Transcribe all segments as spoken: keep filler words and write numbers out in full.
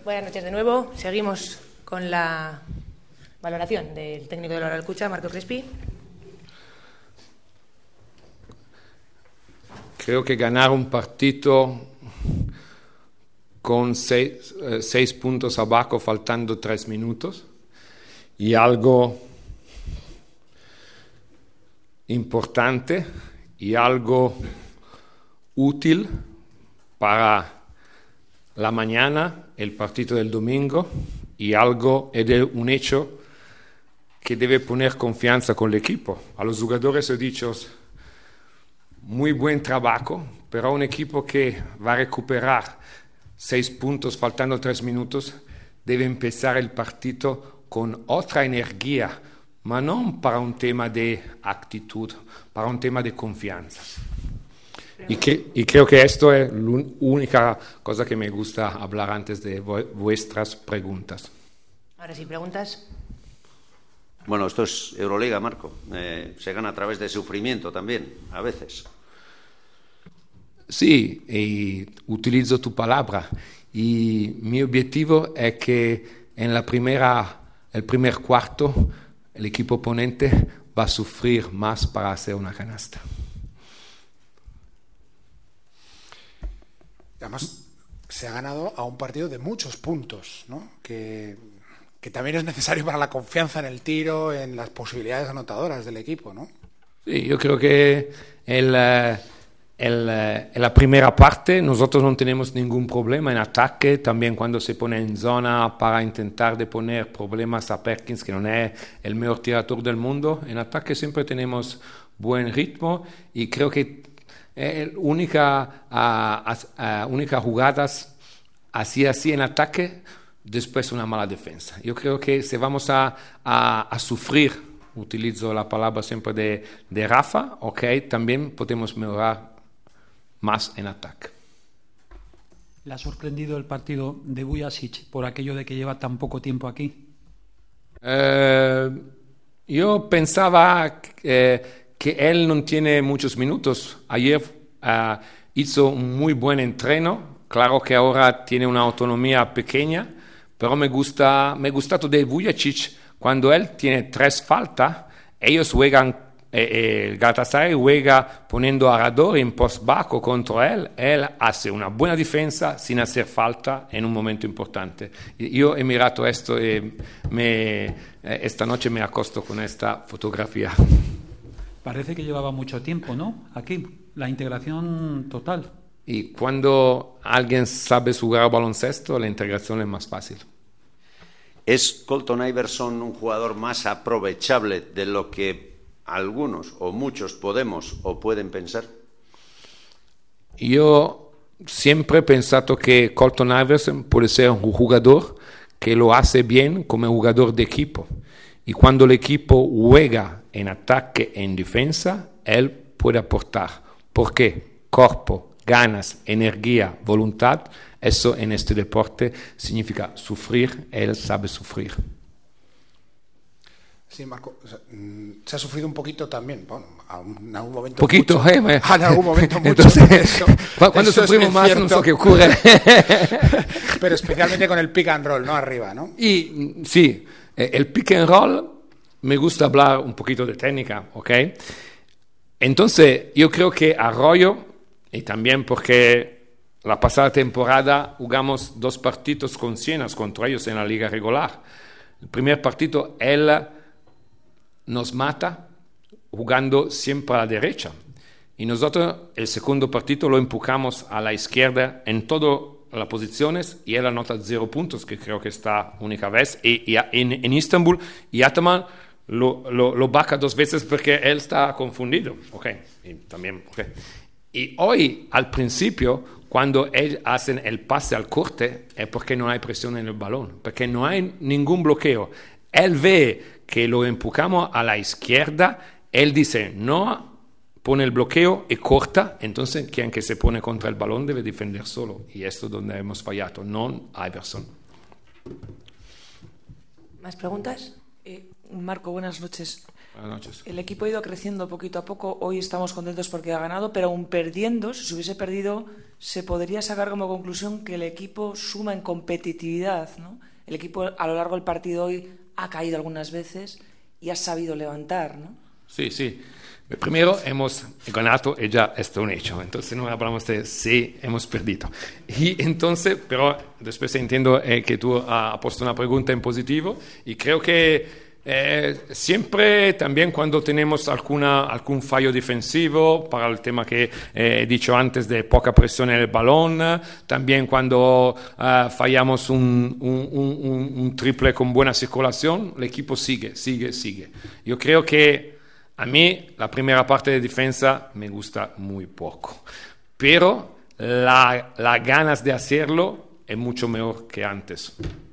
Buenas noches de nuevo. Seguimos con la valoración del técnico de la Real Cucha, Marco Crespi. Creo que ganar un partido con seis, eh, seis puntos abajo faltando tres minutos y algo importante y algo útil para la mañana, el partido del domingo, y algo es un hecho que debe poner confianza con el equipo. A los jugadores he dicho, muy buen trabajo, pero un equipo que va a recuperar seis puntos faltando tres minutos debe empezar el partido con otra energía, pero no para un tema de actitud, para un tema de confianza. Y, que, y creo que esto es la única cosa que me gusta hablar antes de vuestras preguntas. Ahora sí, preguntas. Bueno, esto es Euroliga, Marco. Eh, se gana a través de sufrimiento también, a veces. Sí, y utilizo tu palabra. Y mi objetivo es que en la primera, el primer cuarto el equipo oponente va a sufrir más para hacer una canasta. Además, se ha ganado a un partido de muchos puntos, ¿no? Que, que también es necesario para la confianza en el tiro, en las posibilidades anotadoras del equipo, ¿no? Sí, yo creo que el, el, en la primera parte nosotros no tenemos ningún problema en ataque, también cuando se pone en zona para intentar de poner problemas a Perkins, que no es el mejor tirador del mundo. En ataque siempre tenemos buen ritmo y creo que Eh, única, uh, uh, única jugadas así así en ataque, después una mala defensa. Yo creo que si vamos a, a, a sufrir, utilizo la palabra siempre de, de Rafa, ok, también podemos mejorar más en ataque. ¿Le ha sorprendido el partido de Vujacic por aquello de que lleva tan poco tiempo aquí? Eh, yo pensaba que que él no tiene muchos minutos. Ayer uh, hizo un muy buen entreno, claro que ahora tiene una autonomía pequeña, pero me gusta, me gusta de Vujacic, cuando él tiene tres faltas, ellos juegan, eh, eh, Galatasaray juega poniendo a Rador en post bajo contra él, él hace una buena defensa sin hacer falta en un momento importante. Yo he mirado esto y me, eh, esta noche me acosto con esta fotografía. Parece que llevaba mucho tiempo, ¿no? Aquí, la integración total. Y cuando alguien sabe jugar baloncesto, la integración es más fácil. ¿Es Colton Iverson un jugador más aprovechable de lo que algunos o muchos podemos o pueden pensar? Yo siempre he pensado que Colton Iverson puede ser un jugador que lo hace bien como jugador de equipo. Y cuando el equipo juega en ataque e en defensa, él puede aportar. ¿Por qué? Cuerpo, ganas, energía, voluntad. Eso en este deporte significa sufrir. Él sabe sufrir. Sí, Marco, o sea, se ha sufrido un poquito también, bueno, en algún momento poquito, mucho. Eh, en algún momento mucho. Entonces, eso, cuando eso sufrimos más, cierto. no sé qué ocurre. Pero especialmente con el pick and roll, ¿no? Arriba, ¿no? Y sí, el pick and roll, me gusta hablar un poquito de técnica, ¿ok? Entonces, yo creo que Arroyo, y también porque la pasada temporada jugamos dos partidos con Siena contra ellos en la liga regular. El primer partido, él nos mata jugando siempre a la derecha. Y nosotros, el segundo partido, lo empujamos a la izquierda en todas las posiciones y él anota cero puntos, que creo que está única vez. Y, y en, en Istanbul, y Ataman Lo, lo, lo baja dos veces porque él está confundido, ok, y también, ok. Y hoy, al principio, cuando ellos hacen el pase al corte, es porque no hay presión en el balón, porque no hay ningún bloqueo. Él ve que lo empujamos a la izquierda, él dice, no, pone el bloqueo y corta, entonces quien que se pone contra el balón debe defender solo, y esto es donde hemos fallado, no Iverson. ¿Más preguntas? Eh, Marco, buenas noches. Buenas noches. El equipo ha ido creciendo poquito a poco. Hoy estamos contentos porque ha ganado, pero aún perdiendo, si se hubiese perdido, se podría sacar como conclusión que el equipo suma en competitividad, ¿no? El equipo a lo largo del partido hoy ha caído algunas veces y ha sabido levantar, ¿no? Sí, sí. Primero hemos ganado y ya está un hecho. Entonces no hablamos de si hemos perdido. Y entonces, pero después entiendo eh, que tú has puesto una pregunta en positivo y creo que Eh, siempre también cuando tenemos alguna, algún fallo defensivo, para el tema que eh, he dicho antes de poca presión en el balón, también cuando uh, fallamos un, un, un, un triple con buena circulación, el equipo sigue, sigue, sigue. Yo creo que a mí la primera parte de defensa me gusta muy poco, pero la, las ganas de hacerlo es mucho mejor que antes.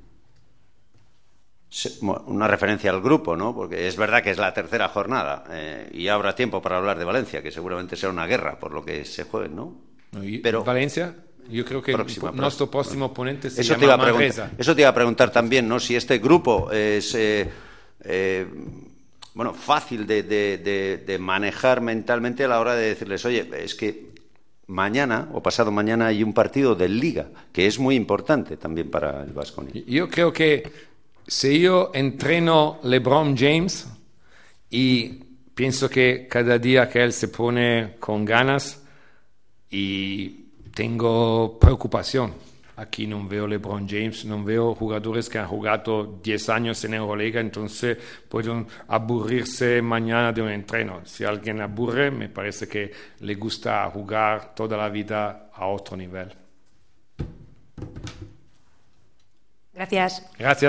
Una referencia al grupo, ¿no? Porque es verdad que es la tercera jornada eh, y habrá tiempo para hablar de Valencia, que seguramente será una guerra por lo que se juegue, ¿no? Pero Valencia, yo creo que próxima, nuestro próximo oponente se eso llama te iba a Manresa. Eso te iba a preguntar también, ¿no? Si este grupo es eh, eh, bueno, fácil de, de, de, de manejar mentalmente a la hora de decirles, oye, es que mañana o pasado mañana hay un partido de Liga, que es muy importante también para el Baskonia. Yo creo que si yo entreno LeBron James y pienso que cada día que él se pone con ganas y tengo preocupación. Aquí no veo LeBron James, no veo jugadores que han jugado diez años en Euroliga, entonces pueden aburrirse mañana de un entreno. Si alguien aburre, me parece que le gusta jugar toda la vida a otro nivel. Gracias. Gracias.